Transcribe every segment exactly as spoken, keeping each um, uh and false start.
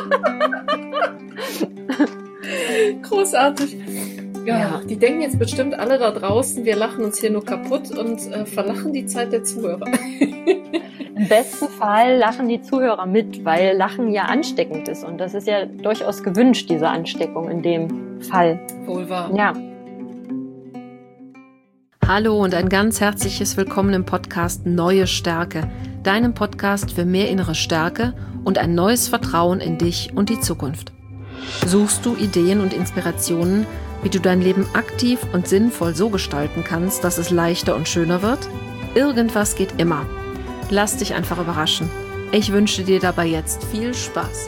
Großartig. Ja, ja, die denken jetzt bestimmt alle da draußen, wir lachen uns hier nur kaputt und äh, verlachen die Zeit der Zuhörer. Im besten Fall lachen die Zuhörer mit, weil Lachen ja ansteckend ist. Und das ist ja durchaus gewünscht, diese Ansteckung in dem Fall. Wohl wahr. Ja. Hallo und ein ganz herzliches Willkommen im Podcast Neue Stärke, deinem Podcast für mehr innere Stärke und ein neues Vertrauen in dich und die Zukunft. Suchst du Ideen und Inspirationen, wie du dein Leben aktiv und sinnvoll so gestalten kannst, dass es leichter und schöner wird? Irgendwas geht immer. Lass dich einfach überraschen. Ich wünsche dir dabei jetzt viel Spaß.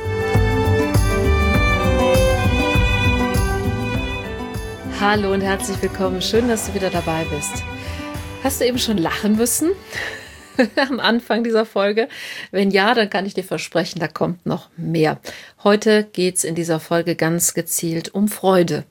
Hallo und herzlich willkommen. Schön, dass du wieder dabei bist. Hast du eben schon lachen müssen am Anfang dieser Folge? Wenn ja, dann kann ich dir versprechen, da kommt noch mehr. Heute geht es in dieser Folge ganz gezielt um Freude.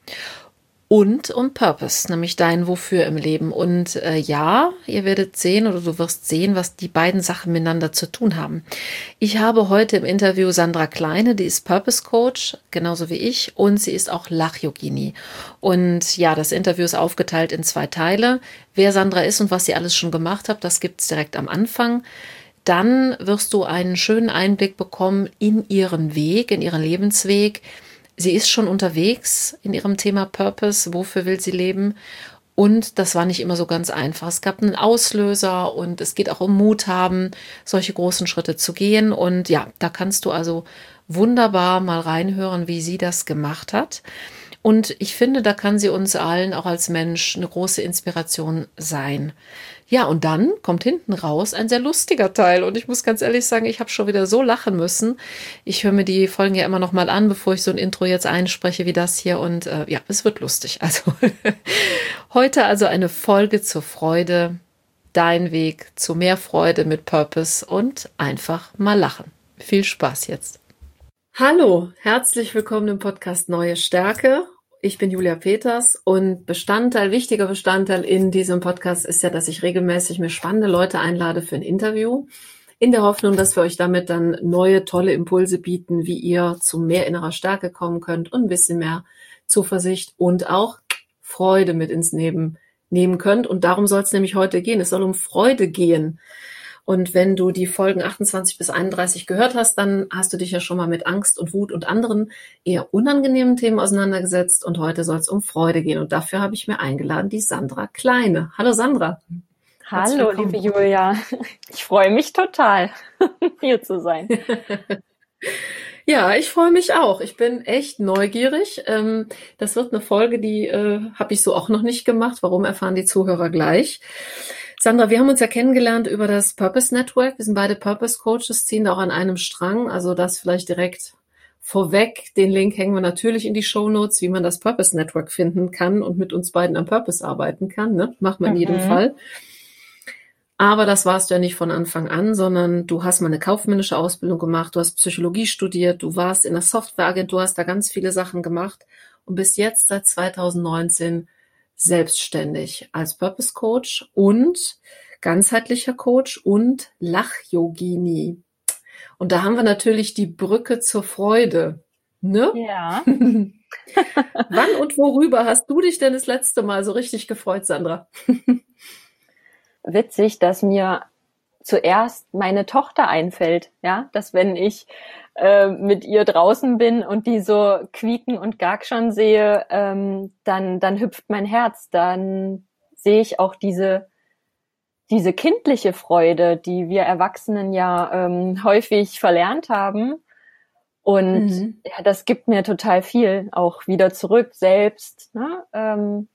Und um Purpose, nämlich dein Wofür im Leben. Und äh, ja, ihr werdet sehen oder du wirst sehen, was die beiden Sachen miteinander zu tun haben. Ich habe heute im Interview Sandra Kleine, die ist Purpose Coach, genauso wie ich, und sie ist auch Lach-Yogini. Und ja, das Interview ist aufgeteilt in zwei Teile. Wer Sandra ist und was sie alles schon gemacht hat, das gibt's direkt am Anfang. Dann wirst du einen schönen Einblick bekommen in ihren Weg, in ihren Lebensweg. Sie ist schon unterwegs in ihrem Thema Purpose, wofür will sie leben? Und das war nicht immer so ganz einfach. Es gab einen Auslöser und es geht auch um Mut haben, solche großen Schritte zu gehen. Und ja, da kannst du also wunderbar mal reinhören, wie sie das gemacht hat. Und ich finde, da kann sie uns allen auch als Mensch eine große Inspiration sein. Ja, und dann kommt hinten raus ein sehr lustiger Teil. Und ich muss ganz ehrlich sagen, ich habe schon wieder so lachen müssen. Ich höre mir die Folgen ja immer noch mal an, bevor ich so ein Intro jetzt einspreche wie das hier. Und äh, ja, es wird lustig. Also heute also eine Folge zur Freude. Dein Weg zu mehr Freude mit Purpose und einfach mal lachen. Viel Spaß jetzt. Hallo, herzlich willkommen im Podcast Neue Stärke. Ich bin Julia Peters und Bestandteil, wichtiger Bestandteil in diesem Podcast ist ja, dass ich regelmäßig mir spannende Leute einlade für ein Interview, in der Hoffnung, dass wir euch damit dann neue, tolle Impulse bieten, wie ihr zu mehr innerer Stärke kommen könnt und ein bisschen mehr Zuversicht und auch Freude mit ins Leben nehmen könnt. Und darum soll es nämlich heute gehen. Es soll um Freude gehen. Und wenn du die Folgen achtundzwanzig bis einunddreißig gehört hast, dann hast du dich ja schon mal mit Angst und Wut und anderen eher unangenehmen Themen auseinandergesetzt. Und heute soll es um Freude gehen. Und dafür habe ich mir eingeladen, die Sandra Kleine. Hallo Sandra. Hallo, liebe Julia. Ich freue mich total, hier zu sein. Ja, ich freue mich auch. Ich bin echt neugierig. Das wird eine Folge, die habe ich so auch noch nicht gemacht. Warum, erfahren die Zuhörer gleich. Sandra, wir haben uns ja kennengelernt über das Purpose Network. Wir sind beide Purpose Coaches, ziehen da auch an einem Strang. Also das vielleicht direkt vorweg. Den Link hängen wir natürlich in die Shownotes, wie man das Purpose Network finden kann und mit uns beiden am Purpose arbeiten kann. Ne? Macht man in mhm. jedem Fall. Aber das warst du ja nicht von Anfang an, sondern du hast mal eine kaufmännische Ausbildung gemacht, du hast Psychologie studiert, du warst in der Softwareagentur, hast da ganz viele Sachen gemacht und bist jetzt seit zweitausendneunzehn selbstständig als Purpose Coach und ganzheitlicher Coach und Lach-Yogini. Und da haben wir natürlich die Brücke zur Freude, ne? Ja. Wann und worüber hast du dich denn das letzte Mal so richtig gefreut, Sandra? Witzig, dass mir zuerst meine Tochter einfällt, ja, dass wenn ich äh, mit ihr draußen bin und die so quieken und gackschern sehe, ähm, dann dann hüpft mein Herz, dann sehe ich auch diese diese kindliche Freude, die wir Erwachsenen ja ähm, häufig verlernt haben. Und mhm. ja, das gibt mir total viel auch wieder zurück selbst, ne? ähm,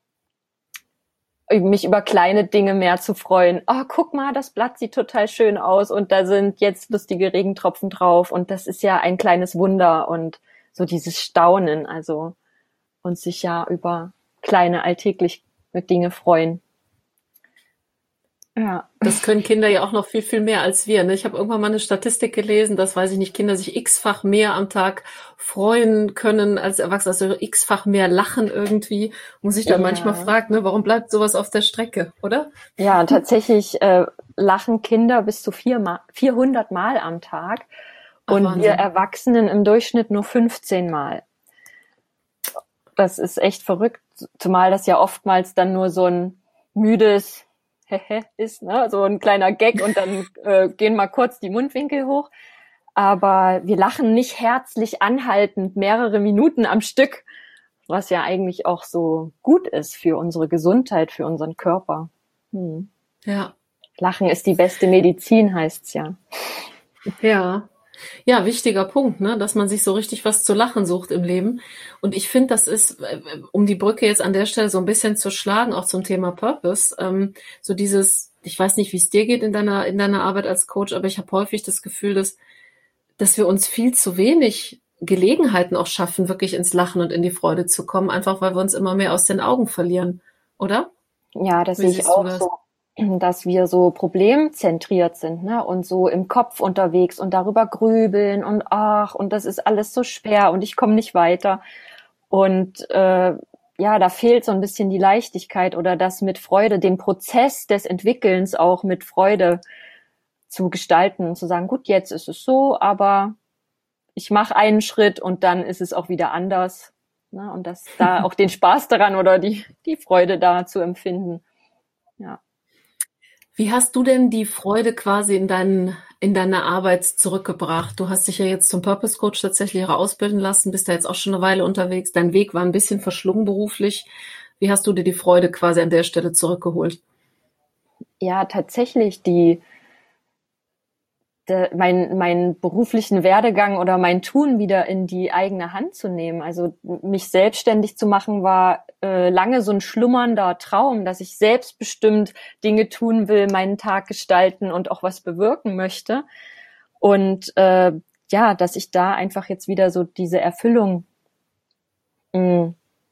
mich über kleine Dinge mehr zu freuen. Oh, guck mal, das Blatt sieht total schön aus und da sind jetzt lustige Regentropfen drauf und das ist ja ein kleines Wunder und so dieses Staunen, also und sich ja über kleine alltägliche Dinge freuen. Ja. Das können Kinder ja auch noch viel, viel mehr als wir. Ne? Ich habe irgendwann mal eine Statistik gelesen, dass, weiß ich nicht, Kinder sich x-fach mehr am Tag freuen können als Erwachsene, also x-fach mehr lachen irgendwie. Und sich dann ja. manchmal fragt, ne, warum bleibt sowas auf der Strecke, oder? Ja, tatsächlich äh, lachen Kinder bis zu vier Mal, vierhundert Mal am Tag. Ach, und Wahnsinn. Wir Erwachsenen im Durchschnitt nur fünfzehn Mal. Das ist echt verrückt, zumal das ja oftmals dann nur so ein müdes Hehe ist, ne? So ein kleiner Gag und dann äh, gehen mal kurz die Mundwinkel hoch. Aber wir lachen nicht herzlich anhaltend mehrere Minuten am Stück, was ja eigentlich auch so gut ist für unsere Gesundheit, für unseren Körper. Hm. Ja. Lachen ist die beste Medizin, heißt's ja. Ja. Ja, wichtiger Punkt, ne, dass man sich so richtig was zu lachen sucht im Leben. Und ich finde, das ist, um die Brücke jetzt an der Stelle so ein bisschen zu schlagen, auch zum Thema Purpose, ähm, so dieses, ich weiß nicht, wie es dir geht in deiner in deiner Arbeit als Coach, aber ich habe häufig das Gefühl, dass dass wir uns viel zu wenig Gelegenheiten auch schaffen, wirklich ins Lachen und in die Freude zu kommen, einfach weil wir uns immer mehr aus den Augen verlieren, oder? Ja, das sehe ich auch so, dass wir so problemzentriert sind, ne, und so im Kopf unterwegs und darüber grübeln und ach, und das ist alles so schwer und ich komme nicht weiter. Und äh, ja, da fehlt so ein bisschen die Leichtigkeit oder das mit Freude, den Prozess des Entwickelns auch mit Freude zu gestalten und zu sagen, gut, jetzt ist es so, aber ich mache einen Schritt und dann ist es auch wieder anders. Ne? Und das da auch den Spaß daran oder die, die Freude da zu empfinden. Ja. Wie hast du denn die Freude quasi in deinen, in deine Arbeit zurückgebracht? Du hast dich ja jetzt zum Purpose Coach tatsächlich auch ausbilden lassen, bist da jetzt auch schon eine Weile unterwegs. Dein Weg war ein bisschen verschlungen beruflich. Wie hast du dir die Freude quasi an der Stelle zurückgeholt? Ja, tatsächlich die De, mein, meinen beruflichen Werdegang oder mein Tun wieder in die eigene Hand zu nehmen. Also mich selbstständig zu machen, war äh, lange so ein schlummernder Traum, dass ich selbstbestimmt Dinge tun will, meinen Tag gestalten und auch was bewirken möchte. Und äh, ja, dass ich da einfach jetzt wieder so diese Erfüllung mh,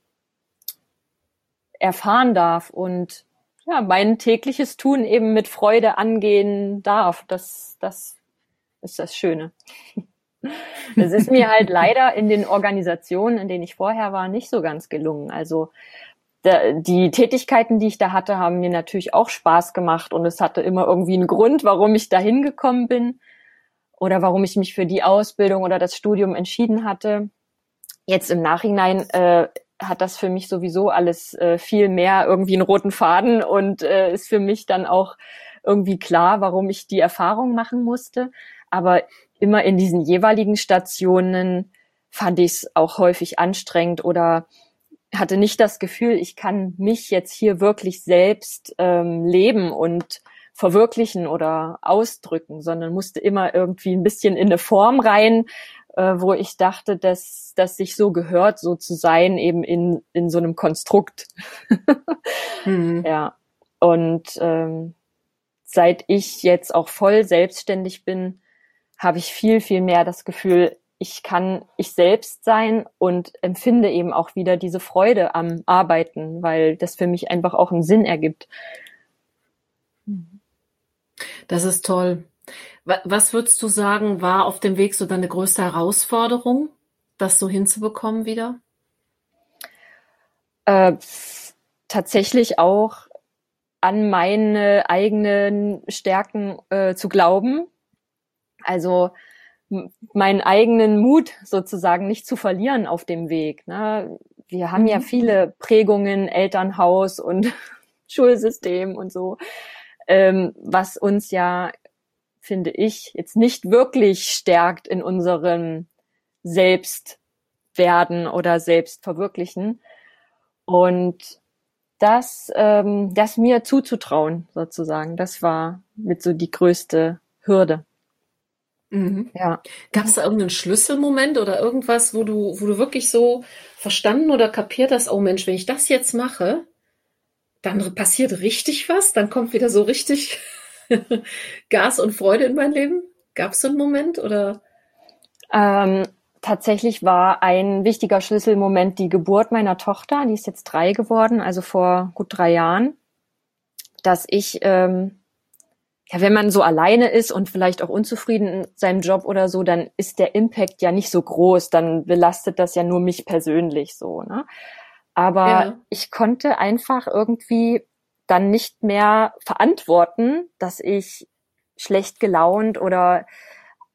erfahren darf und ja, mein tägliches Tun eben mit Freude angehen darf. Das, das ist das Schöne. Es ist mir halt leider in den Organisationen, in denen ich vorher war, nicht so ganz gelungen. Also der, die Tätigkeiten, die ich da hatte, haben mir natürlich auch Spaß gemacht und es hatte immer irgendwie einen Grund, warum ich da hingekommen bin oder warum ich mich für die Ausbildung oder das Studium entschieden hatte. Jetzt im Nachhinein äh, hat das für mich sowieso alles äh, viel mehr irgendwie einen roten Faden und äh, ist für mich dann auch irgendwie klar, warum ich die Erfahrung machen musste. Aber immer in diesen jeweiligen Stationen fand ich es auch häufig anstrengend oder hatte nicht das Gefühl, ich kann mich jetzt hier wirklich selbst ähm, leben und verwirklichen oder ausdrücken, sondern musste immer irgendwie ein bisschen in eine Form rein, äh, wo ich dachte, dass dass sich so gehört, so zu sein, eben in in so einem Konstrukt. mhm. Ja. Und ähm, seit ich jetzt auch voll selbstständig bin, habe ich viel, viel mehr das Gefühl, ich kann ich selbst sein und empfinde eben auch wieder diese Freude am Arbeiten, weil das für mich einfach auch einen Sinn ergibt. Das ist toll. Was würdest du sagen, war auf dem Weg so deine größte Herausforderung, das so hinzubekommen wieder? Äh, tatsächlich auch an meine eigenen Stärken äh, zu glauben. Also m- meinen eigenen Mut sozusagen nicht zu verlieren auf dem Weg. Ne? Wir haben mhm. ja viele Prägungen, Elternhaus und Schulsystem und so, ähm, was uns ja, finde ich, jetzt nicht wirklich stärkt in unserem Selbstwerden oder Selbstverwirklichen. Und das, ähm, das mir zuzutrauen, sozusagen, das war mit so die größte Hürde. Mhm. Ja. Gab es da irgendeinen Schlüsselmoment oder irgendwas, wo du, wo du wirklich so verstanden oder kapiert hast, oh Mensch, wenn ich das jetzt mache, dann passiert richtig was, dann kommt wieder so richtig Gas und Freude in mein Leben? Gab es so einen Moment oder? Ähm, tatsächlich war ein wichtiger Schlüsselmoment die Geburt meiner Tochter, die ist jetzt drei geworden, also vor gut drei Jahren, dass ich, ähm, ja, wenn man so alleine ist und vielleicht auch unzufrieden in seinem Job oder so, dann ist der Impact ja nicht so groß, dann belastet das ja nur mich persönlich so, ne? Aber ja. Ich konnte einfach irgendwie dann nicht mehr verantworten, dass ich schlecht gelaunt oder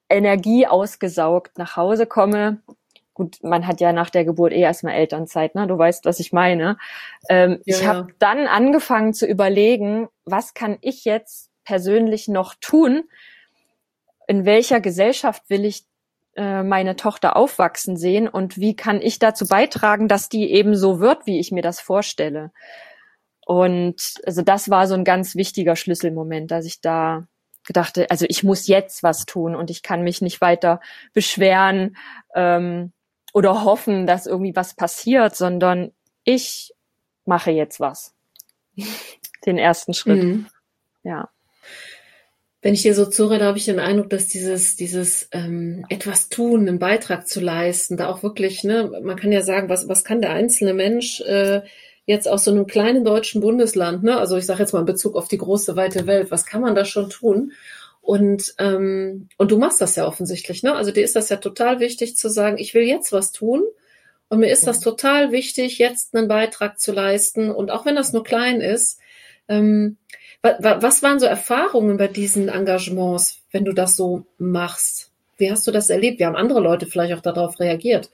Energie ausgesaugt nach Hause komme. Gut, man hat ja nach der Geburt eh erstmal Elternzeit, ne? Du weißt, was ich meine. Ähm, ja, ich habe ja. dann angefangen zu überlegen, was kann ich jetzt persönlich noch tun? In welcher Gesellschaft will ich äh, meine Tochter aufwachsen sehen? Und wie kann ich dazu beitragen, dass die eben so wird, wie ich mir das vorstelle? Und also das war so ein ganz wichtiger Schlüsselmoment, dass ich da gedachte, also ich muss jetzt was tun und ich kann mich nicht weiter beschweren ähm, oder hoffen, dass irgendwie was passiert, sondern ich mache jetzt was. Den ersten Schritt. Mhm. Ja. Wenn ich dir so zuhöre, habe ich den Eindruck, dass dieses dieses ähm, etwas tun, einen Beitrag zu leisten, da auch wirklich, ne, man kann ja sagen, was was kann der einzelne Mensch äh, jetzt aus so einem kleinen deutschen Bundesland, ne, also ich sage jetzt mal in Bezug auf die große, weite Welt, was kann man da schon tun? Und ähm, und du machst das ja offensichtlich, ne? Also dir ist das ja total wichtig zu sagen, ich will jetzt was tun und mir ist das total wichtig, jetzt einen Beitrag zu leisten und auch wenn das nur klein ist. Ähm, wa- was waren so Erfahrungen bei diesen Engagements, wenn du das so machst? Wie hast du das erlebt? Wie haben andere Leute vielleicht auch darauf reagiert?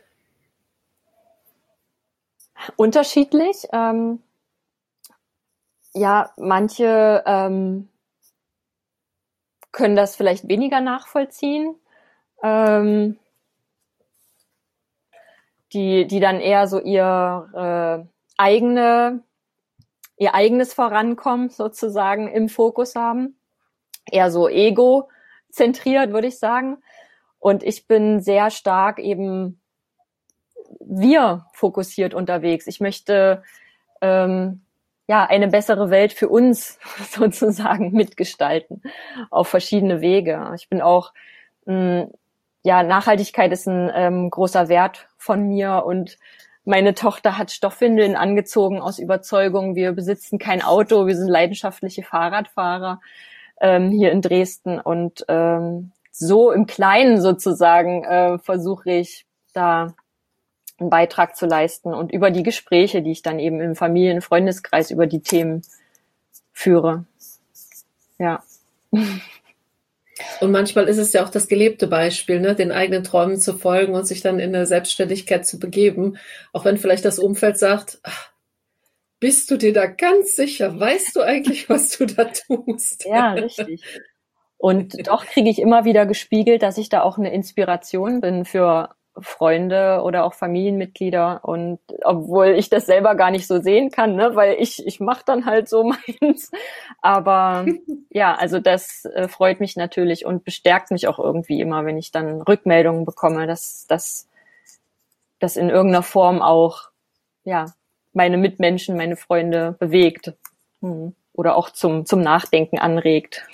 Unterschiedlich. Ähm, ja, manche ähm, können das vielleicht weniger nachvollziehen, ähm, die die dann eher so ihr äh, eigene ihr eigenes Vorankommen sozusagen im Fokus haben, eher so ego-zentriert, würde ich sagen. Und ich bin sehr stark eben wir fokussiert unterwegs. Ich möchte ähm, ja eine bessere Welt für uns sozusagen mitgestalten auf verschiedene Wege. Ich bin auch mh, ja Nachhaltigkeit ist ein ähm, großer Wert von mir und meine Tochter hat Stoffwindeln angezogen aus Überzeugung. Wir besitzen kein Auto, wir sind leidenschaftliche Fahrradfahrer ähm, hier in Dresden und ähm, so im Kleinen sozusagen äh, versuche ich da einen Beitrag zu leisten und über die Gespräche, die ich dann eben im Familien-, Freundeskreis über die Themen führe. Ja. Und manchmal ist es ja auch das gelebte Beispiel, ne, den eigenen Träumen zu folgen und sich dann in eine Selbstständigkeit zu begeben. Auch wenn vielleicht das Umfeld sagt, ach, bist du dir da ganz sicher? Weißt du eigentlich, was du da tust? Ja, richtig. Und doch kriege ich immer wieder gespiegelt, dass ich da auch eine Inspiration bin für Freunde oder auch Familienmitglieder und obwohl ich das selber gar nicht so sehen kann, ne, weil ich ich mache dann halt so meins, aber ja, also das äh, freut mich natürlich und bestärkt mich auch irgendwie immer, wenn ich dann Rückmeldungen bekomme, dass dass das in irgendeiner Form auch ja meine Mitmenschen, meine Freunde bewegt hm. oder auch zum zum Nachdenken anregt.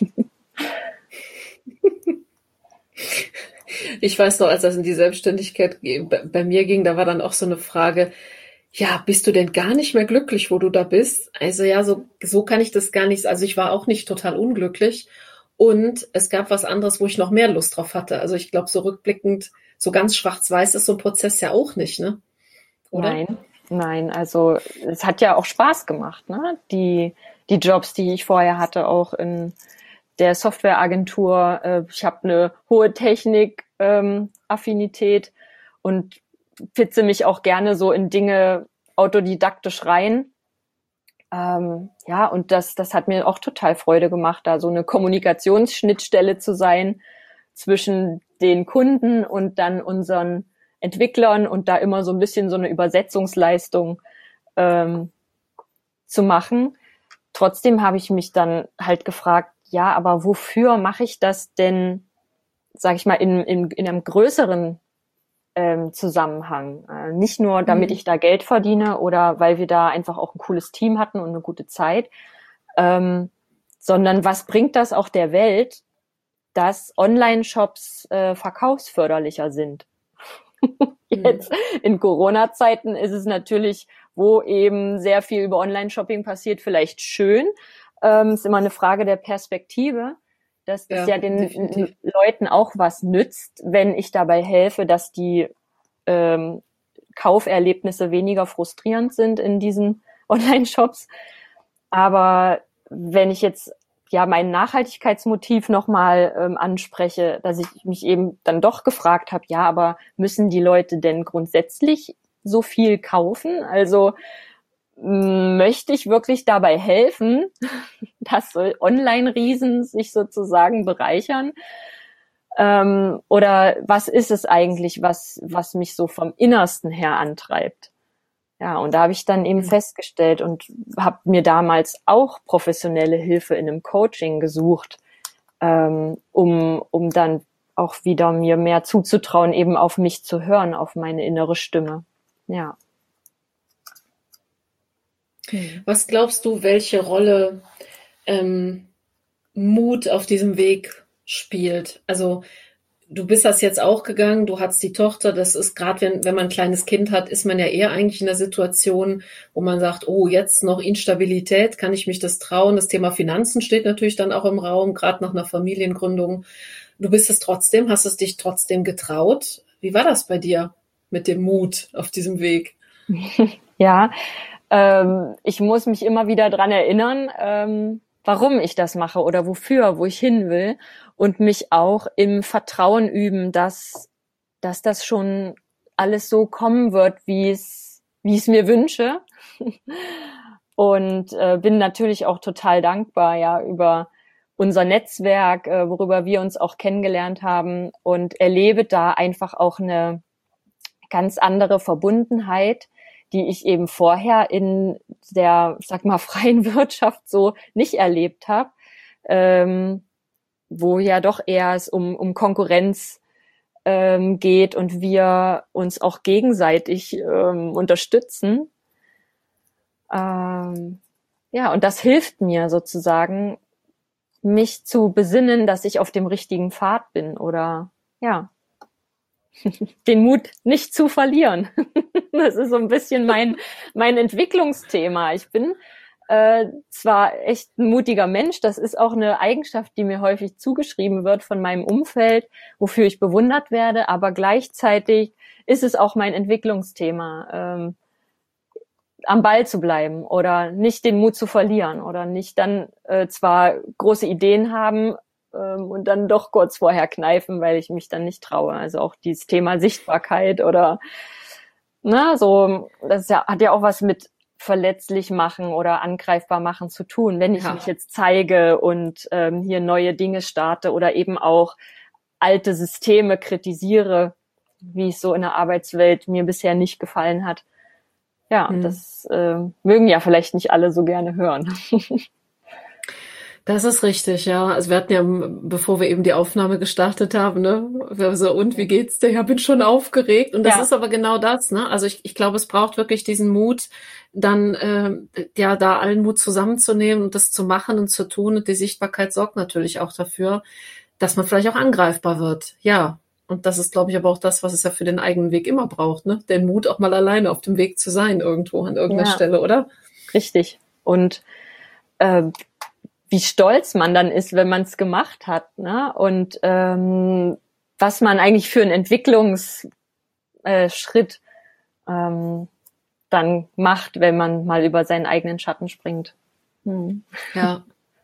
Ich weiß noch, als das in die Selbstständigkeit bei mir ging, da war dann auch so eine Frage, ja, bist du denn gar nicht mehr glücklich, wo du da bist? Also ja, so, so kann ich das gar nicht, also ich war auch nicht total unglücklich und es gab was anderes, wo ich noch mehr Lust drauf hatte. Also ich glaube, so rückblickend, so ganz schwarz-weiß ist so ein Prozess ja auch nicht, ne? Oder? Nein, nein, also es hat ja auch Spaß gemacht, ne? Die, die Jobs, die ich vorher hatte, auch in der Softwareagentur. Äh, ich habe eine hohe Technik-Affinität ähm, und pitze mich auch gerne so in Dinge autodidaktisch rein. Ähm, ja, und das, das hat mir auch total Freude gemacht, da so eine Kommunikationsschnittstelle zu sein zwischen den Kunden und dann unseren Entwicklern und da immer so ein bisschen so eine Übersetzungsleistung ähm, zu machen. Trotzdem habe ich mich dann halt gefragt, ja, aber wofür mache ich das denn, sage ich mal, in, in, in einem größeren ähm, Zusammenhang? Äh, nicht nur, damit mhm. ich da Geld verdiene oder weil wir da einfach auch ein cooles Team hatten und eine gute Zeit, ähm, sondern was bringt das auch der Welt, dass Online-Shops äh, verkaufsförderlicher sind? Jetzt in Corona-Zeiten ist es natürlich, wo eben sehr viel über Online-Shopping passiert, vielleicht schön. Ähm, ist immer eine Frage der Perspektive, dass das ja, ja den definitiv. Leuten auch was nützt, wenn ich dabei helfe, dass die ähm, Kauferlebnisse weniger frustrierend sind in diesen Online-Shops. Aber wenn ich jetzt ja mein Nachhaltigkeitsmotiv nochmal ähm, anspreche, dass ich mich eben dann doch gefragt habe, ja, aber müssen die Leute denn grundsätzlich so viel kaufen? Also m- möchte ich wirklich dabei helfen, dass so Online-Riesen sich sozusagen bereichern? Ähm, oder was ist es eigentlich, was was mich so vom Innersten her antreibt? Ja, und da habe ich dann eben festgestellt und habe mir damals auch professionelle Hilfe in einem Coaching gesucht, ähm, um um dann auch wieder mir mehr zuzutrauen, eben auf mich zu hören, auf meine innere Stimme. Ja. Was glaubst du, welche Rolle ähm, Mut auf diesem Weg spielt? Also du bist das jetzt auch gegangen, du hast die Tochter, das ist gerade, wenn, wenn man ein kleines Kind hat, ist man ja eher eigentlich in der Situation, wo man sagt, oh, jetzt noch Instabilität, kann ich mich das trauen? Das Thema Finanzen steht natürlich dann auch im Raum, gerade nach einer Familiengründung. Du bist es trotzdem, hast es dich trotzdem getraut. Wie war das bei dir mit dem Mut auf diesem Weg? Ja, ähm, ich muss mich immer wieder dran erinnern, ähm, warum ich das mache oder wofür, wo ich hin will und mich auch im Vertrauen üben, dass, dass das schon alles so kommen wird, wie es, wie ich es mir wünsche. Und äh, bin natürlich auch total dankbar, ja, über unser Netzwerk, äh, worüber wir uns auch kennengelernt haben und erlebe da einfach auch eine ganz andere Verbundenheit, die ich eben vorher in der, sag mal, freien Wirtschaft so nicht erlebt habe, ähm, wo ja doch eher es um, um Konkurrenz ähm, geht und wir uns auch gegenseitig ähm, unterstützen. Ähm, ja, und das hilft mir sozusagen, mich zu besinnen, dass ich auf dem richtigen Pfad bin oder ja, den Mut nicht zu verlieren. Das ist so ein bisschen mein mein Entwicklungsthema. Ich bin äh, zwar echt ein mutiger Mensch, das ist auch eine Eigenschaft, die mir häufig zugeschrieben wird von meinem Umfeld, wofür ich bewundert werde, aber gleichzeitig ist es auch mein Entwicklungsthema, ähm, am Ball zu bleiben oder nicht den Mut zu verlieren oder nicht dann äh, zwar große Ideen haben, und dann doch kurz vorher kneifen, weil ich mich dann nicht traue. Also auch dieses Thema Sichtbarkeit oder na so, das ist ja, hat ja auch was mit verletzlich machen oder angreifbar machen zu tun. Wenn ich ja. mich jetzt zeige und ähm, hier neue Dinge starte oder eben auch alte Systeme kritisiere, wie es so in der Arbeitswelt mir bisher nicht gefallen hat. Ja, hm. das äh, mögen ja vielleicht nicht alle so gerne hören. Das ist richtig, ja. Also wir hatten ja, bevor wir eben die Aufnahme gestartet haben, ne, wir so, und wie geht's dir? Ja, bin schon aufgeregt. Und das ja. ist aber genau das, ne. Also ich, ich glaube, es braucht wirklich diesen Mut, dann äh, ja da allen Mut zusammenzunehmen und das zu machen und zu tun. Und die Sichtbarkeit sorgt natürlich auch dafür, dass man vielleicht auch angreifbar wird. Ja. Und das ist, glaube ich, aber auch das, was es ja für den eigenen Weg immer braucht, ne? Den Mut, auch mal alleine auf dem Weg zu sein, irgendwo an irgendeiner ja. Stelle, oder? Richtig. Und äh, wie stolz man dann ist, wenn man es gemacht hat, ne? Und ähm, was man eigentlich für einen Entwicklungsschritt äh, ähm, dann macht, wenn man mal über seinen eigenen Schatten springt. Hm. Ja.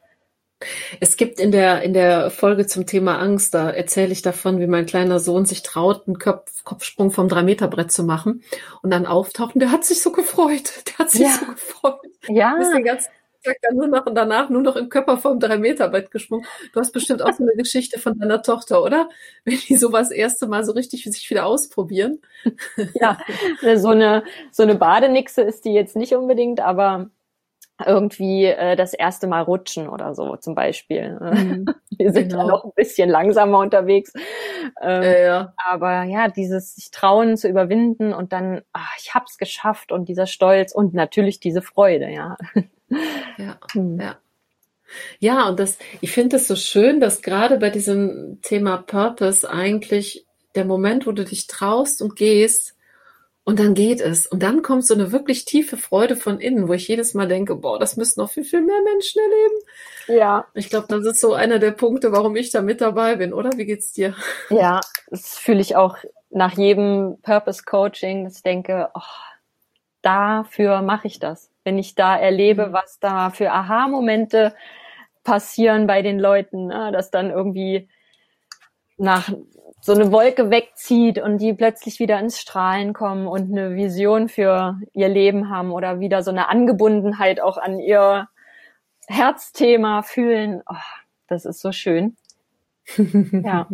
Es gibt in der in der Folge zum Thema Angst, da erzähle ich davon, wie mein kleiner Sohn sich traut, einen Kopf, Kopfsprung vom drei Meter Brett zu machen und dann auftauchen. Der hat sich so gefreut. Der hat sich ja. so gefreut. Ja. Bis den ganzen Tag dann nur noch und danach nur noch im Körper vom drei Meter Brett gesprungen. Du hast bestimmt auch so eine Geschichte von deiner Tochter, oder? Wenn die sowas das erste Mal so richtig für sich wieder ausprobieren. Ja, so eine so eine Badenixe ist die jetzt nicht unbedingt, aber irgendwie äh, das erste Mal rutschen oder so zum Beispiel. Mhm, Wir sind genau. ja noch ein bisschen langsamer unterwegs. Ähm, äh, ja. Aber ja, dieses sich trauen zu überwinden und dann, ach, ich hab's geschafft und dieser Stolz und natürlich diese Freude, ja. Ja, hm. ja. Ja, und das, ich finde es so schön, dass gerade bei diesem Thema Purpose eigentlich der Moment, wo du dich traust und gehst, und dann geht es. Und dann kommt so eine wirklich tiefe Freude von innen, wo ich jedes Mal denke, boah, das müssten noch viel, viel mehr Menschen erleben. Ja. Ich glaube, das ist so einer der Punkte, warum ich da mit dabei bin, oder? Wie geht's dir? Ja, das fühle ich auch nach jedem Purpose-Coaching, dass ich denke, oh, dafür mache ich das. Wenn ich da erlebe, was da für Aha-Momente passieren bei den Leuten, ne? Dass dann irgendwie nach so eine Wolke wegzieht und die plötzlich wieder ins Strahlen kommen und eine Vision für ihr Leben haben oder wieder so eine Angebundenheit auch an ihr Herzthema fühlen. Oh, das ist so schön. Ja.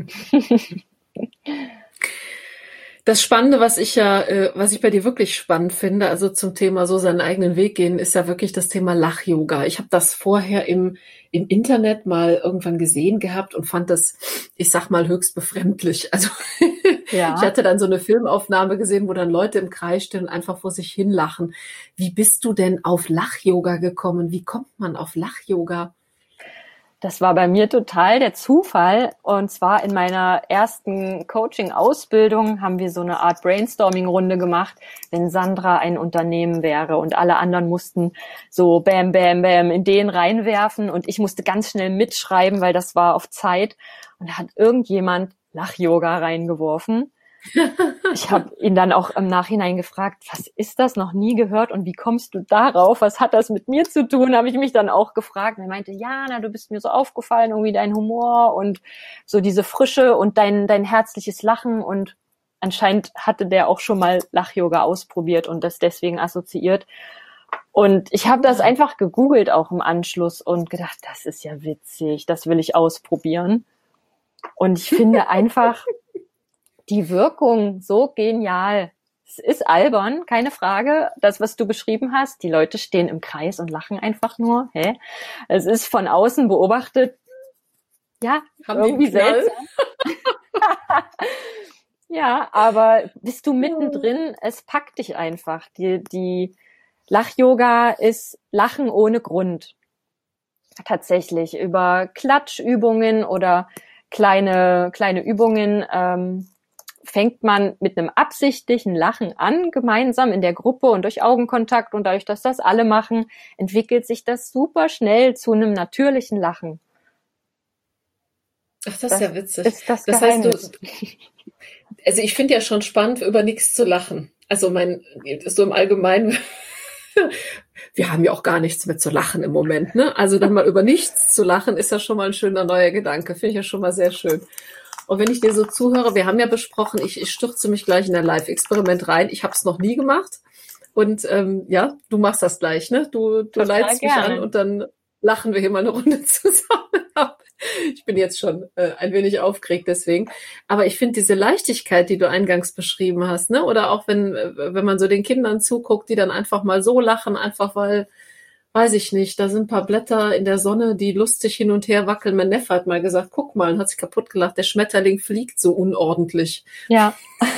Das Spannende, was ich ja, äh, was ich bei dir wirklich spannend finde, also zum Thema so seinen eigenen Weg gehen, ist ja wirklich das Thema Lach-Yoga. Ich habe das vorher im im Internet mal irgendwann gesehen gehabt und fand das, ich sag mal, höchst befremdlich. Also Ja. ich hatte dann so eine Filmaufnahme gesehen, wo dann Leute im Kreis stehen und einfach vor sich hin lachen. Wie bist du denn auf Lach-Yoga gekommen? Wie kommt man auf Lach-Yoga? Das war bei mir total der Zufall. Und zwar in meiner ersten Coaching-Ausbildung haben wir so eine Art Brainstorming-Runde gemacht, wenn Sandra ein Unternehmen wäre und alle anderen mussten so bam, bam, bam Ideen reinwerfen und ich musste ganz schnell mitschreiben, weil das war auf Zeit. Und da hat irgendjemand Lach-Yoga reingeworfen. Ich habe ihn dann auch im Nachhinein gefragt, was ist das, noch nie gehört und wie kommst du darauf, was hat das mit mir zu tun, habe ich mich dann auch gefragt. Und er meinte, ja, na, du bist mir so aufgefallen, irgendwie dein Humor und so diese Frische und dein dein herzliches Lachen und anscheinend hatte der auch schon mal Lach-Yoga ausprobiert und das deswegen assoziiert. Und ich habe das einfach gegoogelt auch im Anschluss und gedacht, das ist ja witzig, das will ich ausprobieren. Und ich finde einfach die Wirkung so genial. Es ist albern, keine Frage. Das, was du beschrieben hast, die Leute stehen im Kreis und lachen einfach nur. Hä? Es ist von außen beobachtet, ja, Haben irgendwie die einen Knall? seltsam. Ja, aber bist du mittendrin, es packt dich einfach. Die, die Lach-Yoga ist Lachen ohne Grund. Tatsächlich über Klatschübungen oder kleine kleine Übungen ähm, fängt man mit einem absichtlichen Lachen an, gemeinsam in der Gruppe und durch Augenkontakt und dadurch, dass das alle machen, entwickelt sich das super schnell zu einem natürlichen Lachen. Ach, das ist ja witzig. Ist das Das heißt, Geheimnis. du, also ich finde ja schon spannend, über nichts zu lachen. Also mein, so im Allgemeinen, wir haben ja auch gar nichts mehr zu lachen im Moment, ne? Also dann mal über nichts zu lachen, ist ja schon mal ein schöner neuer Gedanke. Finde ich ja schon mal sehr schön. Und wenn ich dir so zuhöre, wir haben ja besprochen, ich, ich stürze mich gleich in ein Live-Experiment rein. Ich habe es noch nie gemacht. Und ähm, ja, du machst das gleich, ne? Du, du leitest mich an und dann lachen wir hier mal eine Runde zusammen ab. Ich bin jetzt schon äh, ein wenig aufgeregt deswegen. Aber ich finde diese Leichtigkeit, die du eingangs beschrieben hast, ne? Oder auch wenn, äh, wenn man so den Kindern zuguckt, die dann einfach mal so lachen, einfach weil, weiß ich nicht, da sind ein paar Blätter in der Sonne, die lustig hin und her wackeln. Mein Neffe hat mal gesagt, guck mal, und hat sich kaputt gelacht, der Schmetterling fliegt so unordentlich. Ja.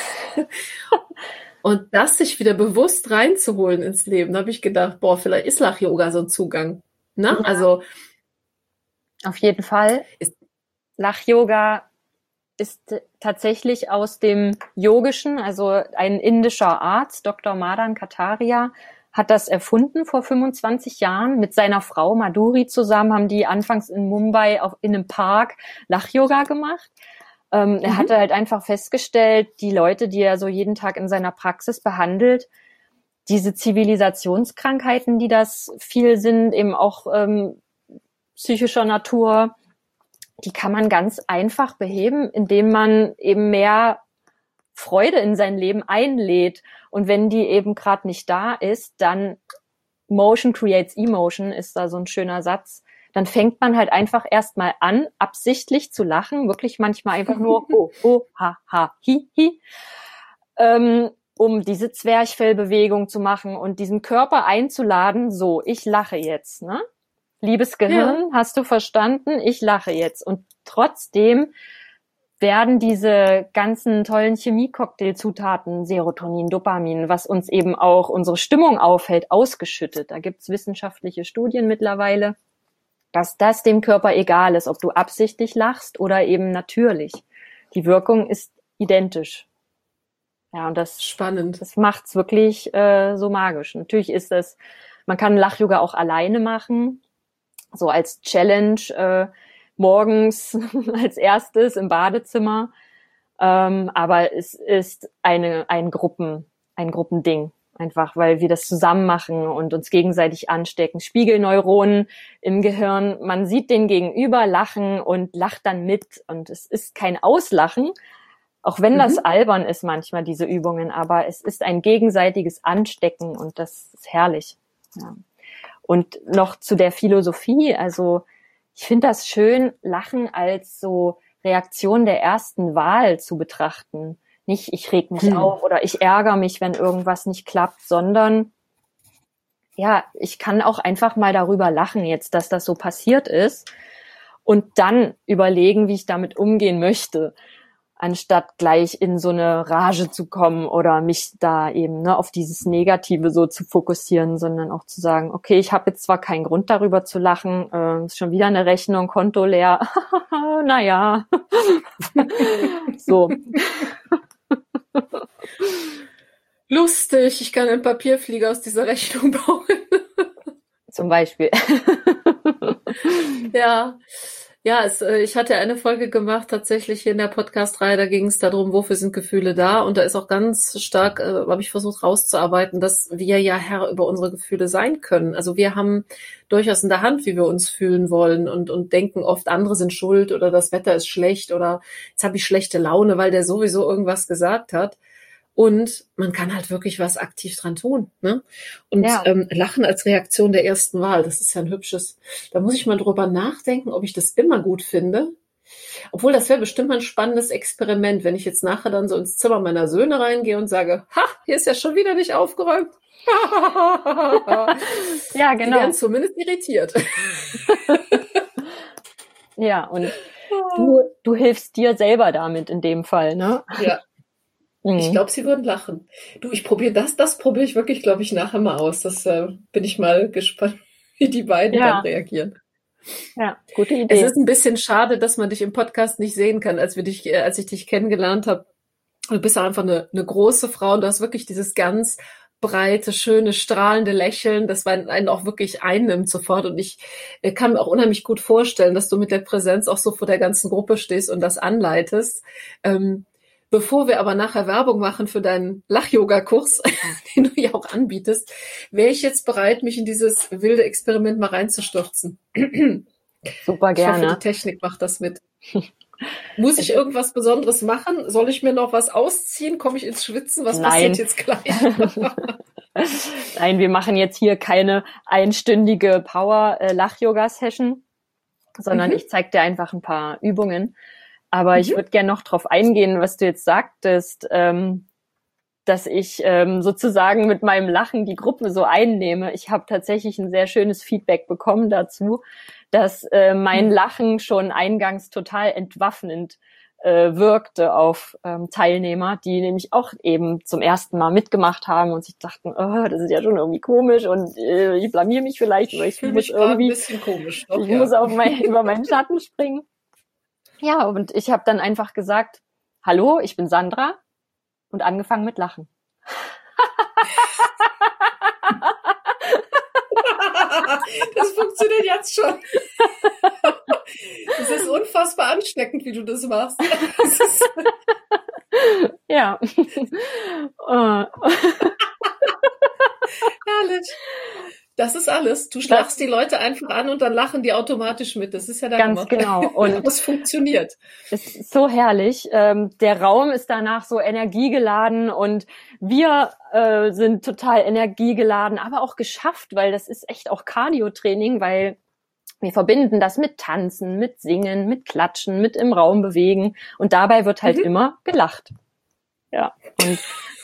Und das sich wieder bewusst reinzuholen ins Leben, da habe ich gedacht, boah, vielleicht ist Lach-Yoga so ein Zugang. Ne? Ja. Also Auf jeden Fall. Ist- Lach-Yoga ist tatsächlich aus dem Yogischen, also ein indischer Arzt, Doktor Madan Kataria, hat das erfunden vor fünfundzwanzig Jahren. Mit seiner Frau Madhuri zusammen haben die anfangs in Mumbai auf, in einem Park Lach-Yoga gemacht. Ähm, mhm. Er hatte halt einfach festgestellt, die Leute, die er so jeden Tag in seiner Praxis behandelt, diese Zivilisationskrankheiten, die das viel sind, eben auch ähm, psychischer Natur, die kann man ganz einfach beheben, indem man eben mehr Freude in sein Leben einlädt. Und wenn die eben gerade nicht da ist, dann Motion creates Emotion, ist da so ein schöner Satz. Dann fängt man halt einfach erstmal an, absichtlich zu lachen, wirklich manchmal einfach nur oh, oh, ha, ha, hi, hi, ähm, um diese Zwerchfellbewegung zu machen und diesen Körper einzuladen, so, ich lache jetzt, ne? Liebes Gehirn, ja. Hast du verstanden? Ich lache jetzt. Und trotzdem werden diese ganzen tollen Chemie-Cocktail-Zutaten, Serotonin, Dopamin, was uns eben auch unsere Stimmung aufhält, ausgeschüttet. Da gibt's wissenschaftliche Studien mittlerweile, dass das dem Körper egal ist, ob du absichtlich lachst oder eben natürlich. Die Wirkung ist identisch. Ja, und das, spannend. Das macht's wirklich äh, so magisch. Natürlich ist es, man kann Lach-Yoga auch alleine machen, so als Challenge, äh, morgens als erstes im Badezimmer. Ähm, aber es ist eine, ein Gruppen, ein Gruppending. Einfach, weil wir das zusammen machen und uns gegenseitig anstecken. Spiegelneuronen im Gehirn. Man sieht den Gegenüber lachen und lacht dann mit. Und es ist kein Auslachen, auch wenn das mhm. albern ist manchmal, diese Übungen. Aber es ist ein gegenseitiges Anstecken und das ist herrlich. Ja. Und noch zu der Philosophie. Also ich finde das schön, Lachen als so Reaktion der ersten Wahl zu betrachten. Nicht, ich reg mich hm. auf oder ich ärgere mich, wenn irgendwas nicht klappt, sondern ja, ich kann auch einfach mal darüber lachen jetzt, dass das so passiert ist und dann überlegen, wie ich damit umgehen möchte, anstatt gleich in so eine Rage zu kommen oder mich da eben ne, auf dieses Negative so zu fokussieren, sondern auch zu sagen, okay, ich habe jetzt zwar keinen Grund darüber zu lachen, äh, ist schon wieder eine Rechnung, Konto leer, naja, so. Lustig, ich kann einen Papierflieger aus dieser Rechnung bauen. Zum Beispiel. Ja, ja, es, ich hatte eine Folge gemacht, tatsächlich hier in der Podcast-Reihe, da ging es darum, wofür sind Gefühle da? Und da ist auch ganz stark, äh, habe ich versucht rauszuarbeiten, dass wir ja Herr über unsere Gefühle sein können. Also wir haben durchaus in der Hand, wie wir uns fühlen wollen und, und denken oft, andere sind schuld oder das Wetter ist schlecht oder jetzt habe ich schlechte Laune, weil der sowieso irgendwas gesagt hat. Und man kann halt wirklich was aktiv dran tun, ne? Und ja. ähm, Lachen als Reaktion der ersten Wahl, das ist ja ein hübsches. Da muss ich mal drüber nachdenken, ob ich das immer gut finde. Obwohl, das wäre bestimmt mal ein spannendes Experiment, wenn ich jetzt nachher dann so ins Zimmer meiner Söhne reingehe und sage, ha, hier ist ja schon wieder nicht aufgeräumt. Ja, genau. Die werden zumindest irritiert. Ja, und du, du hilfst dir selber damit in dem Fall, ne? Ja. Ich glaube, sie würden lachen. Du, ich probiere das, das probiere ich wirklich, glaube ich, nachher mal aus. Das äh, bin ich mal gespannt, wie die beiden ja. dann reagieren. Ja, gute Idee. Es ist ein bisschen schade, dass man dich im Podcast nicht sehen kann, als wir dich, äh, als ich dich kennengelernt habe. Du bist auch einfach eine, eine große Frau und du hast wirklich dieses ganz breite, schöne, strahlende Lächeln, das einen auch wirklich einnimmt sofort. Und ich äh, kann mir auch unheimlich gut vorstellen, dass du mit der Präsenz auch so vor der ganzen Gruppe stehst und das anleitest. Ähm, Bevor wir aber nachher Werbung machen für deinen Lach-Yoga-Kurs, den du ja auch anbietest, wäre ich jetzt bereit, mich in dieses wilde Experiment mal reinzustürzen. Super gerne. Ich hoffe, die Technik macht das mit. Muss ich irgendwas Besonderes machen? Soll ich mir noch was ausziehen? Komme ich ins Schwitzen? Was Nein. passiert jetzt gleich? Nein, wir machen jetzt hier keine einstündige Power-Lach-Yoga-Session, sondern mhm. ich zeige dir einfach ein paar Übungen. Aber mhm. ich würde gerne noch drauf eingehen, was du jetzt sagtest, ähm, dass ich ähm, sozusagen mit meinem Lachen die Gruppe so einnehme. Ich habe tatsächlich ein sehr schönes Feedback bekommen dazu, dass äh, mein Lachen schon eingangs total entwaffnend äh, wirkte auf ähm, Teilnehmer, die nämlich auch eben zum ersten Mal mitgemacht haben und sich dachten, oh, das ist ja schon irgendwie komisch und äh, ich blamier mich vielleicht, oder ich, ich muss irgendwie, ein bisschen komisch, doch, ich ja. muss auf mein, über meinen Schatten springen. Ja, und ich habe dann einfach gesagt, hallo, ich bin Sandra und angefangen mit Lachen. Das funktioniert jetzt schon. Das ist unfassbar ansteckend, wie du das machst. Das ist ja. Herrlich. Das ist alles. Du schlagst die Leute einfach an und dann lachen die automatisch mit. Das ist ja der Ganz Hammer. genau. Und das funktioniert. Es ist so herrlich. Ähm, der Raum ist danach so energiegeladen und wir äh, sind total energiegeladen, aber auch geschafft, weil das ist echt auch Cardio-Training, weil wir verbinden das mit Tanzen, mit Singen, mit Klatschen, mit im Raum bewegen und dabei wird halt mhm. immer gelacht. Ja. Und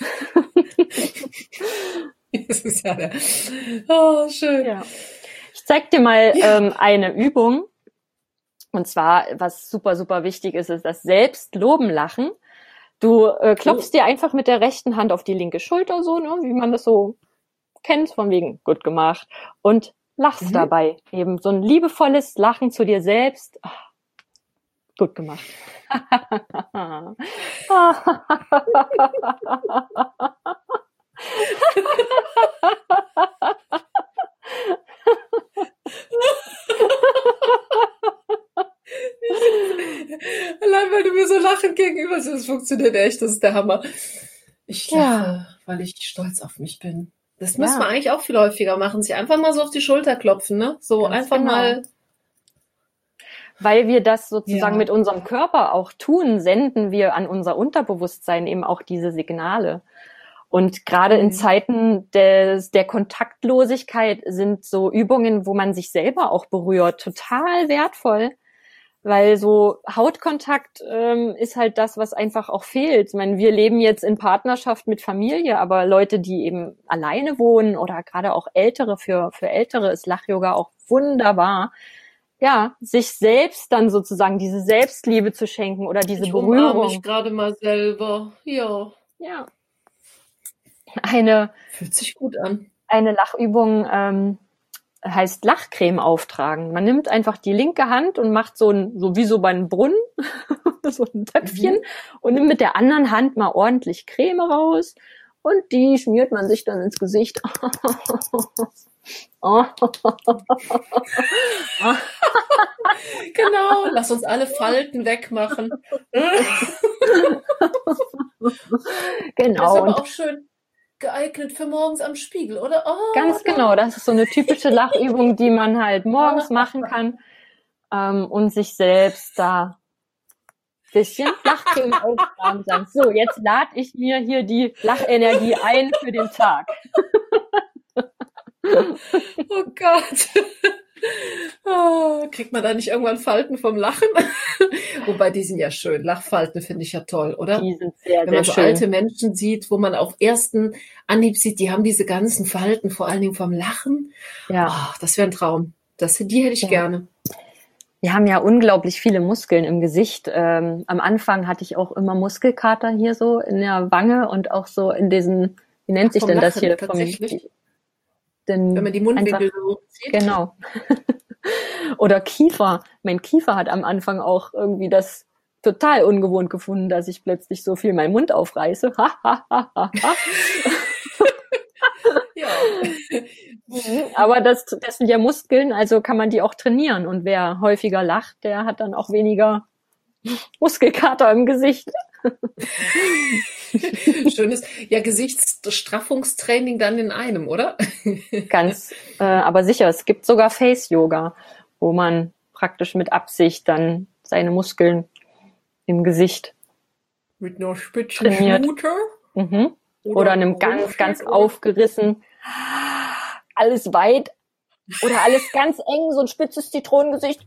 das ist ja der. Oh, schön. Ja. Ich zeig dir mal ja. ähm, eine Übung. Und zwar, was super, super wichtig ist, ist das Selbstloben-Lachen. Du äh, klopfst oh. dir einfach mit der rechten Hand auf die linke Schulter, so, ne, wie man das so kennt, von wegen gut gemacht. Und lachst mhm. dabei. Eben so ein liebevolles Lachen zu dir selbst. Ach, gut gemacht. Allein weil du mir so lachend gegenüber bist, das funktioniert echt, das ist der Hammer. Ich lache, ja. weil ich stolz auf mich bin. Das Ja. müssen wir eigentlich auch viel häufiger machen. Sich einfach mal so auf die Schulter klopfen, ne? So Ganz einfach genau. mal. Weil wir das sozusagen Ja. mit unserem Körper auch tun, senden wir an unser Unterbewusstsein eben auch diese Signale. Und gerade in Mhm. Zeiten des, der Kontaktlosigkeit sind so Übungen, wo man sich selber auch berührt, total wertvoll. Weil so Hautkontakt ähm, ist halt das, was einfach auch fehlt. Ich meine, wir leben jetzt in Partnerschaft mit Familie, aber Leute, die eben alleine wohnen oder gerade auch Ältere, für für Ältere ist Lach-Yoga auch wunderbar. Ja, sich selbst dann sozusagen diese Selbstliebe zu schenken oder diese Ich umarme mich Berührung. gerade mal selber. Ja, Ja, eine fühlt sich gut an. eine Lachübung ähm, heißt Lachcreme auftragen. Man nimmt einfach die linke Hand und macht so ein, so wie so bei einem Brunnen, so ein Töpfchen Mhm. und nimmt mit der anderen Hand mal ordentlich Creme raus und die schmiert man sich dann ins Gesicht. Genau, lass uns alle Falten wegmachen. Das ist Genau, aber und auch schön geeignet für morgens am Spiegel, oder? Oh, ganz genau, das ist so eine typische Lachübung, die man halt morgens machen kann, ähm, und sich selbst da ein bisschen Lachcreme auftragen und sagen, so, jetzt lade ich mir hier die Lachenergie ein für den Tag. oh Gott. Oh, kriegt man da nicht irgendwann Falten vom Lachen? Wobei, die sind ja schön. Lachfalten finde ich ja toll, oder? Die sind sehr, Wenn man sehr so schön. alte Menschen sieht, wo man auf ersten Anhieb sieht, die haben diese ganzen Falten, vor allen Dingen vom Lachen. Ja, Oh, das wäre ein Traum. Das, die hätte ich Ja. gerne. wir haben ja unglaublich viele Muskeln im Gesicht. Ähm, am Anfang hatte ich auch immer Muskelkater hier so in der Wange und auch so in diesen, wie nennt sich Vom denn das Lachen, hier? tatsächlich. den, Wenn man die Mundwinkel einfach- so zieht. Genau. Oder Kiefer. Mein Kiefer hat am Anfang auch irgendwie das total ungewohnt gefunden, dass ich plötzlich so viel meinen Mund aufreiße. Ha, ha, ha, ha, ha. Ja. Aber das, das sind ja Muskeln, also kann man die auch trainieren. Und wer häufiger lacht, der hat dann auch weniger Muskelkater im Gesicht. Schönes, ja, Gesichtsstraffungstraining dann in einem, oder? Ganz, äh, aber sicher, es gibt sogar Face-Yoga, wo man praktisch mit Absicht dann seine Muskeln im Gesicht Mit einer spitzen Trainiert. Schnute. mhm. oder einem ganz, Rumschild ganz oder- aufgerissen, alles weit oder alles ganz eng, so ein spitzes Zitronengesicht.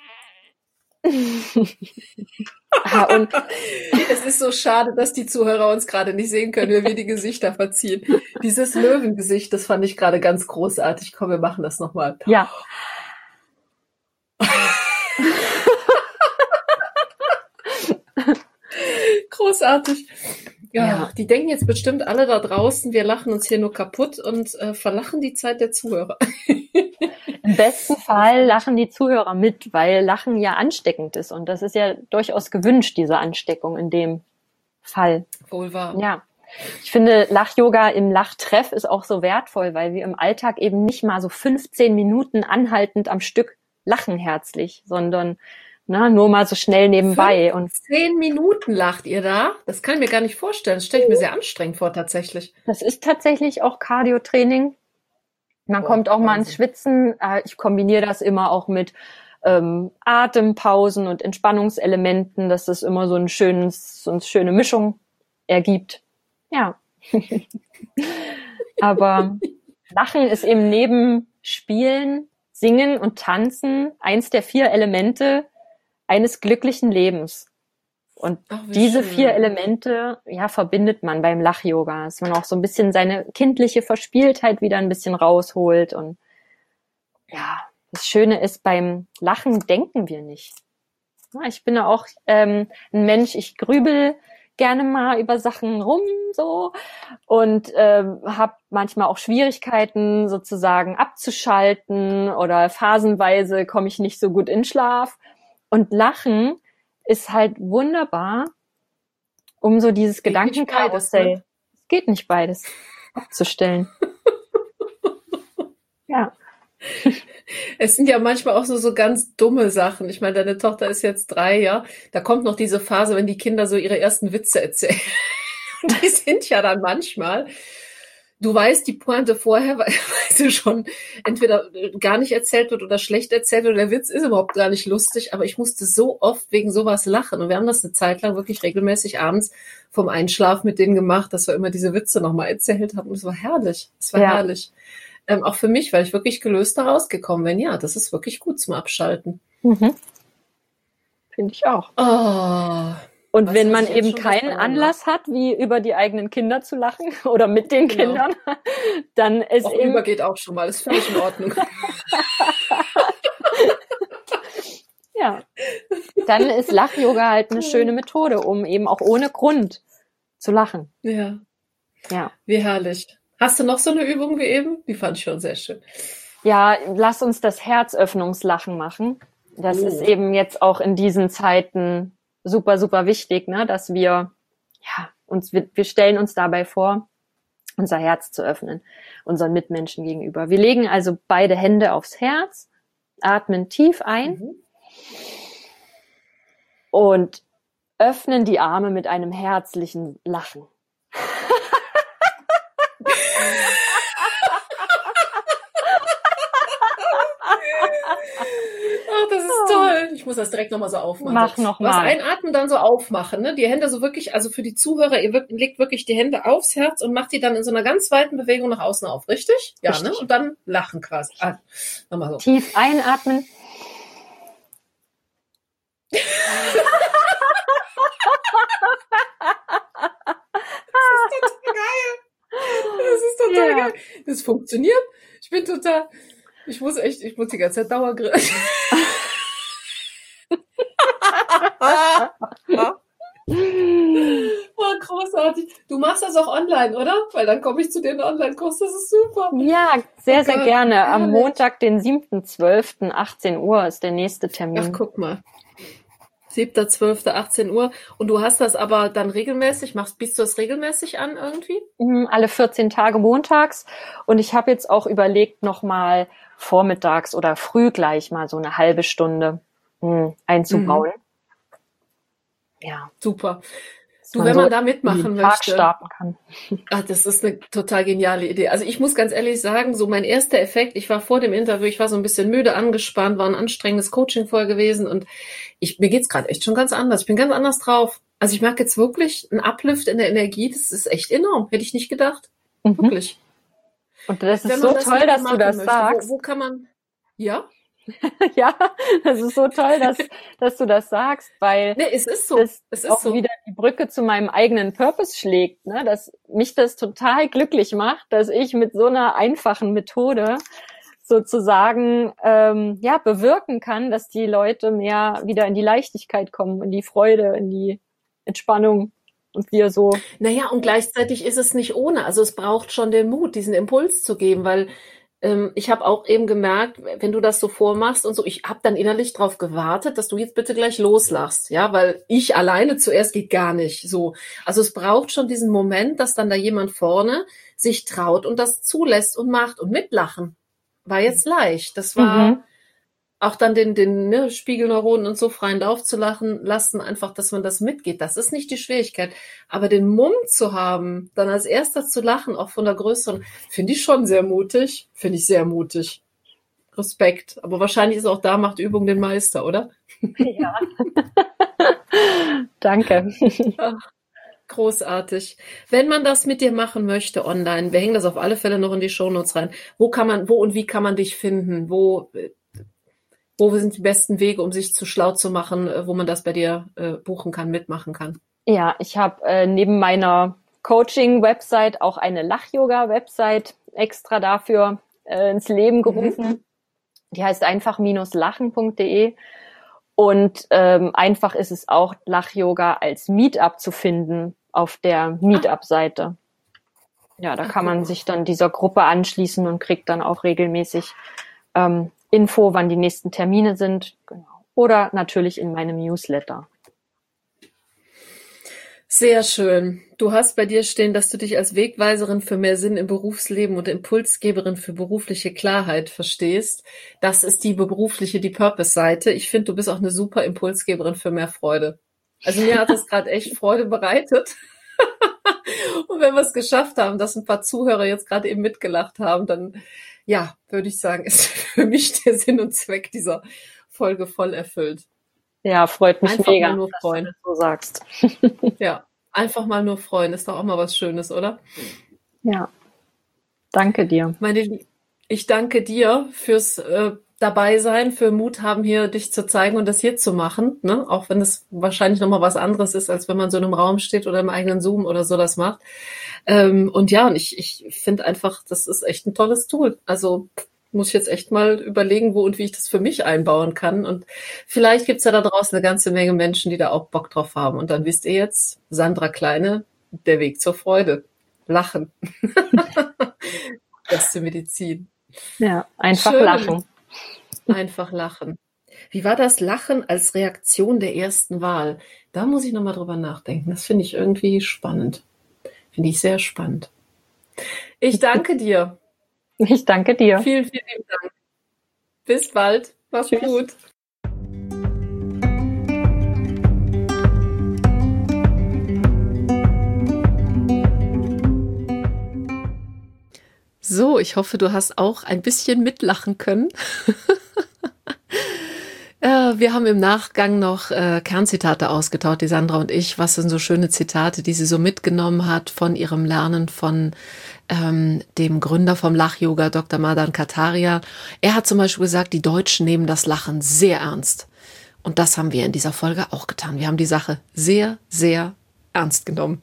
ah, und Es ist so schade, dass die Zuhörer uns gerade nicht sehen können, wenn wir die Gesichter verziehen. Dieses Löwengesicht, das fand ich gerade ganz großartig. Komm, wir machen das nochmal. ja, Großartig. Ja, Ja. die denken jetzt bestimmt alle da draußen, wir lachen uns hier nur kaputt und äh, verlachen die Zeit der Zuhörer. im besten Fall lachen die Zuhörer mit, weil Lachen ja ansteckend ist. Und das ist ja durchaus gewünscht, diese Ansteckung in dem Fall. Wohl wahr. Ja. Ich finde, Lach-Yoga im Lachtreff ist auch so wertvoll, weil wir im Alltag eben nicht mal so fünfzehn Minuten anhaltend am Stück lachen herzlich, sondern na, nur mal so schnell nebenbei. Und Zehn Minuten lacht ihr da? Das kann ich mir gar nicht vorstellen. Das stelle ich mir sehr anstrengend vor, tatsächlich. das ist tatsächlich auch Cardio-Training. Man Boah, kommt auch mal ins Wahnsinn. Schwitzen. Äh, Ich kombiniere das immer auch mit ähm, Atempausen und Entspannungselementen, dass das immer so ein schönes, so eine schöne Mischung ergibt. Ja. Aber Lachen ist eben neben Spielen, Singen und Tanzen eins der vier Elemente eines glücklichen Lebens. Und Ach, wie diese schön. vier Elemente, ja, verbindet man beim Lach-Yoga, dass man auch so ein bisschen seine kindliche Verspieltheit wieder ein bisschen rausholt. Und ja, das Schöne ist, beim Lachen denken wir nicht. Ja, ich bin ja auch ähm, ein Mensch, ich grübel gerne mal über Sachen rum so und ähm, habe manchmal auch Schwierigkeiten sozusagen abzuschalten oder phasenweise komme ich nicht so gut in Schlaf. Und Lachen ist halt wunderbar, um so dieses Geht nicht Gedankenkarussell, beides, ne? es geht nicht beides, abzustellen. Ja, Es sind ja manchmal auch so, so ganz dumme Sachen. Ich meine, deine Tochter ist jetzt drei, ja. Da kommt noch diese Phase, wenn die Kinder so ihre ersten Witze erzählen. Die sind ja dann manchmal du weißt die Pointe vorher, weil, weil sie schon entweder gar nicht erzählt wird oder schlecht erzählt wird, oder der Witz ist überhaupt gar nicht lustig, aber ich musste so oft wegen sowas lachen. Und wir haben das eine Zeit lang wirklich regelmäßig abends vom Einschlafen mit denen gemacht, dass wir immer diese Witze nochmal erzählt haben. Und es war herrlich. Es war Ja. herrlich. Ähm, auch für mich, weil ich wirklich gelöst da rausgekommen bin. Ja, das ist wirklich gut zum Abschalten. Mhm. Finde ich auch. Oh. Und Weißt wenn du, was man ich jetzt eben schon keinen was Anlass hat, wie über die eigenen Kinder zu lachen oder mit den Genau. Kindern, dann ist Auch eben übergeht auch schon mal. Das ist völlig in Ordnung. ja, dann ist Lach-Yoga halt eine schöne Methode, um eben auch ohne Grund zu lachen. Ja, Ja, wie herrlich. Hast du noch so eine Übung wie eben? Die fand ich schon sehr schön. ja, lass uns das Herzöffnungslachen machen. Das Oh. ist eben jetzt auch in diesen Zeiten super, super wichtig, ne, dass wir, ja, uns, wir, wir stellen uns dabei vor, unser Herz zu öffnen, unseren Mitmenschen gegenüber. Wir legen also beide Hände aufs Herz, atmen tief ein Mhm. und öffnen die Arme mit einem herzlichen Lachen. Ach, das ist toll. Ich muss das direkt nochmal so aufmachen. Mach noch Was mal. einatmen, dann so aufmachen, ne? Die Hände so wirklich, also für die Zuhörer, ihr wirkt, legt wirklich die Hände aufs Herz und macht die dann in so einer ganz weiten Bewegung nach außen auf, richtig? Ja, Richtig. ne? Und dann lachen quasi. Ah, nochmal so. Tief einatmen. Das ist total Ja. geil. Das funktioniert. Ich bin total, ich muss echt, ich muss die ganze Zeit Dauergrillen. Oh, großartig. Du machst das auch online, oder? Weil dann komme ich zu den Online-Kurs. Das ist super. Ja, sehr, Oh sehr Gott, gerne. Am herrlich. Montag, den siebten zwölften, achtzehn Uhr ist der nächste Termin. Ach, guck mal. siebter zwölfter, achtzehn Uhr. Und du hast das aber dann regelmäßig, machst, bietest du das regelmäßig an irgendwie? Mhm, alle vierzehn Tage montags. Und ich habe jetzt auch überlegt, nochmal vormittags oder früh gleich mal so eine halbe Stunde mh, einzubauen. Ja, Super. dass Du, wenn so man da in mitmachen den Tag möchte. starten kann. Ach, das ist eine total geniale Idee. Also ich muss ganz ehrlich sagen, so mein erster Effekt, ich war vor dem Interview, ich war so ein bisschen müde, angespannt, war ein anstrengendes Coaching vorher gewesen und ich, mir geht's gerade echt schon ganz anders. Ich bin ganz anders drauf. Also ich merke jetzt wirklich einen Uplift in der Energie, das ist echt enorm. Hätte ich nicht gedacht. Mhm. Wirklich. Und das ist Wenn so man das toll, wieder dass du machen das möchte, sagst. Wo, wo kann man, ja? Ja, das ist so toll, dass, dass du das sagst, weil Nee, es ist so. das Es ist auch so. wieder die Brücke zu meinem eigenen Purpose schlägt, ne? Dass mich das total glücklich macht, dass ich mit so einer einfachen Methode sozusagen ähm, ja bewirken kann, dass die Leute mehr wieder in die Leichtigkeit kommen, in die Freude, in die Entspannung und wir so. Naja, und gleichzeitig ist es nicht ohne. Also es braucht schon den Mut, diesen Impuls zu geben, weil ähm, ich habe auch eben gemerkt, wenn du das so vormachst und so, ich habe dann innerlich drauf gewartet, dass du jetzt bitte gleich loslachst, ja, weil ich alleine zuerst geht gar nicht so. Also es braucht schon diesen Moment, dass dann da jemand vorne sich traut und das zulässt und macht und mitlachen. War jetzt leicht. Das war Mhm. auch dann den, den ne, Spiegelneuronen und so freien Lauf zu lachen, lassen, einfach, dass man das mitgeht. Das ist nicht die Schwierigkeit. Aber den Mumm zu haben, dann als erster zu lachen, auch von der größeren, finde ich schon sehr mutig. Finde ich sehr mutig. Respekt. Aber wahrscheinlich ist auch da, macht Übung den Meister, oder? Ja. Danke. Großartig. Wenn man das mit dir machen möchte online, wir hängen das auf alle Fälle noch in die Shownotes rein. Wo kann man, wo und wie kann man dich finden? Wo, wo sind die besten Wege, um sich zu schlau zu machen, wo man das bei dir äh, buchen kann, mitmachen kann? Ja, ich habe äh, neben meiner Coaching-Website auch eine Lach-Yoga-Website extra dafür äh, ins Leben gerufen. Mhm. Die heißt einfach lachen punkt de. Und ähm, einfach ist es auch, Lach-Yoga als Meetup zu finden auf der Meetup-Seite. Ja, da Ach, kann man cool. sich dann dieser Gruppe anschließen und kriegt dann auch regelmäßig ähm, Info, wann die nächsten Termine sind. Genau. Oder natürlich in meinem Newsletter. Sehr schön. Du hast bei dir stehen, dass du dich als Wegweiserin für mehr Sinn im Berufsleben und Impulsgeberin für berufliche Klarheit verstehst. Das ist die berufliche, die Purpose-Seite. Ich finde, du bist auch eine super Impulsgeberin für mehr Freude. Also mir hat das gerade echt Freude bereitet. Und wenn wir es geschafft haben, dass ein paar Zuhörer jetzt gerade eben mitgelacht haben, dann, ja, würde ich sagen, ist für mich der Sinn und Zweck dieser Folge voll erfüllt. Ja, freut mich einfach mega, mal nur dass freuen. du das so sagst. Ja, einfach mal nur freuen. Ist doch auch mal was Schönes, oder? Ja, danke dir. Meine Lie- Ich danke dir fürs äh, dabei sein, für Mut haben, hier dich zu zeigen und das hier zu machen, ne? Auch wenn es wahrscheinlich nochmal was anderes ist, als wenn man so in einem Raum steht oder im eigenen Zoom oder so das macht. Ähm, und ja, und ich, ich finde einfach, das ist echt ein tolles Tool. Also muss ich jetzt echt mal überlegen, wo und wie ich das für mich einbauen kann. Und vielleicht gibt's ja da draußen eine ganze Menge Menschen, die da auch Bock drauf haben. Und dann wisst ihr jetzt, Sandra Kleine, der Weg zur Freude. Lachen. Beste Medizin. Ja, einfach Schön. lachen. Einfach lachen. Wie war das Lachen als Reaktion der ersten Wahl? Da muss ich nochmal drüber nachdenken. Das finde ich irgendwie spannend. Finde ich sehr spannend. Ich danke dir. Ich danke dir. Vielen, vielen lieben Dank. Bis bald. Mach's Tschüss. gut. So, ich hoffe, du hast auch ein bisschen mitlachen können. Äh, wir haben im Nachgang noch äh, Kernzitate ausgetauscht, die Sandra und ich. Was sind so schöne Zitate, die sie so mitgenommen hat von ihrem Lernen von ähm, dem Gründer vom Lach-Yoga, Doktor Madan Kataria. Er hat zum Beispiel gesagt, die Deutschen nehmen das Lachen sehr ernst. Und das haben wir in dieser Folge auch getan. Wir haben die Sache sehr, sehr ernst genommen.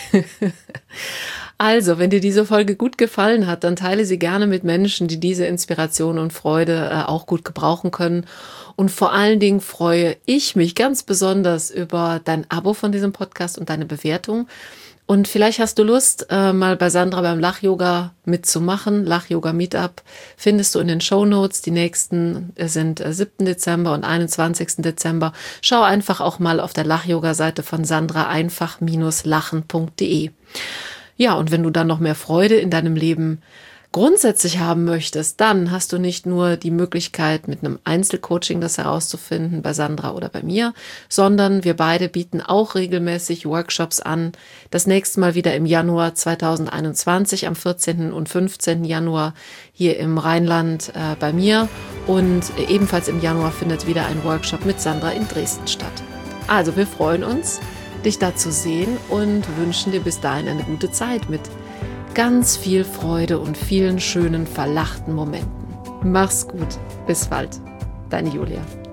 Also, wenn dir diese Folge gut gefallen hat, dann teile sie gerne mit Menschen, die diese Inspiration und Freude äh, auch gut gebrauchen können. Und vor allen Dingen freue ich mich ganz besonders über dein Abo von diesem Podcast und deine Bewertung. Und vielleicht hast du Lust, äh, mal bei Sandra beim Lach-Yoga mitzumachen. Lach-Yoga-Meetup findest du in den Shownotes. Die nächsten sind äh, siebten Dezember und einundzwanzigsten Dezember. Schau einfach auch mal auf der Lach-Yoga-Seite von Sandra einfach lachen punkt de. Ja, und wenn du dann noch mehr Freude in deinem Leben grundsätzlich haben möchtest, dann hast du nicht nur die Möglichkeit, mit einem Einzelcoaching das herauszufinden, bei Sandra oder bei mir, sondern wir beide bieten auch regelmäßig Workshops an. Das nächste Mal wieder im Januar zweitausendeinundzwanzig, am vierzehnten und fünfzehnten Januar hier im Rheinland äh, bei mir. Und ebenfalls im Januar findet wieder ein Workshop mit Sandra in Dresden statt. Also wir freuen uns, dich da zu sehen und wünschen dir bis dahin eine gute Zeit mit ganz viel Freude und vielen schönen, verlachten Momenten. Mach's gut. Bis bald. Deine Julia.